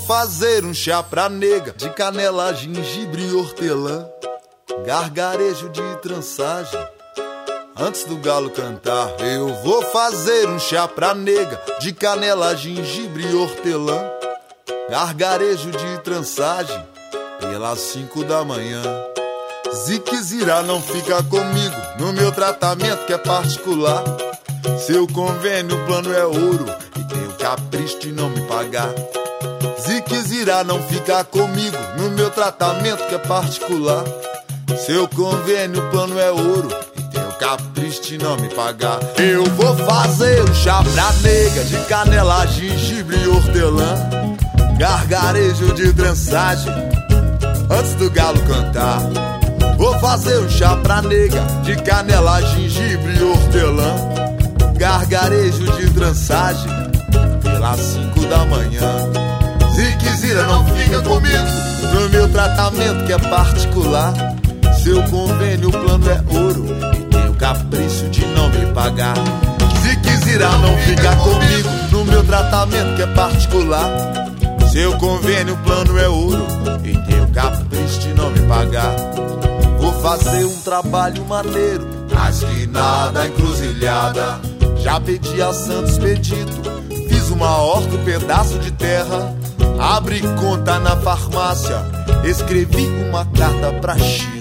fazer um chá pra nega de canela, gengibre e hortelã, gargarejo de trançagem antes do galo cantar. Eu vou fazer um chá pra nega de canela, gengibre e hortelã, gargarejo de trançagem pelas 5 da manhã. Ziquezira não fica comigo no meu tratamento que é particular. Seu convênio plano é ouro e tem o capricho de não me pagar. Ziquezira não fica comigo no meu tratamento que é particular. Seu convênio plano é ouro e tem o capricho de não me pagar. Eu vou fazer um chá pra nega de canela, gengibre e hortelã, gargarejo de trançagem antes do galo cantar. Vou fazer um chá pra nega de canela, gengibre e hortelã, gargarejo de trançagem pelas 5 da manhã. Ziquezira não fica comigo no meu tratamento que é particular. Seu convênio plano é ouro e tem o capricho de não me pagar. Ziquezira não fica comigo no meu tratamento que é particular. Seu convênio plano é ouro e tem o capricho de não me pagar. Vou fazer um trabalho maneiro na esquina da encruzilhada. Já pedi a Santo Expedito, fiz uma horta, um pedaço de terra, abri conta na farmácia, escrevi uma carta pra Chico.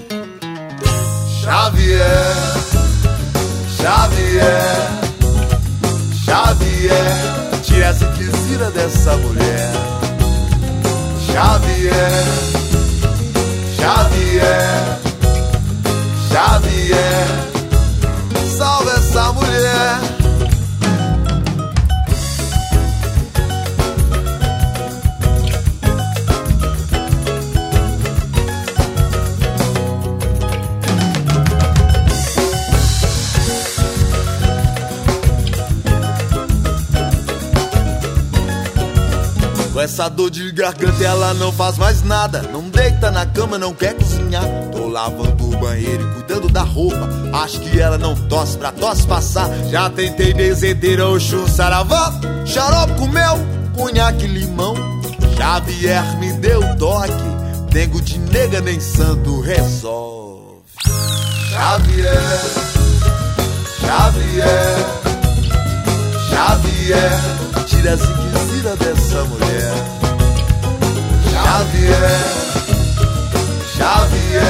Xavier, Xavier, Xavier, tira essa ziquezira dessa mulher. Xavier, Xavier, Xavier, salve essa mulher. Com essa dor de garganta ela não faz mais nada, não deita na cama, não quer cozinhar. Tô lavando o banheiro e cuidando da roupa, acho que ela não tosse pra tosse passar. Já tentei benzedeira, oxum, saravá, xarope com mel, conhaque, limão. Xavier me deu toque, dengo de nega nem santo resolve. Xavier, Xavier, Xavier, tira a ziquezira dessa mulher. Xavier, Xavier,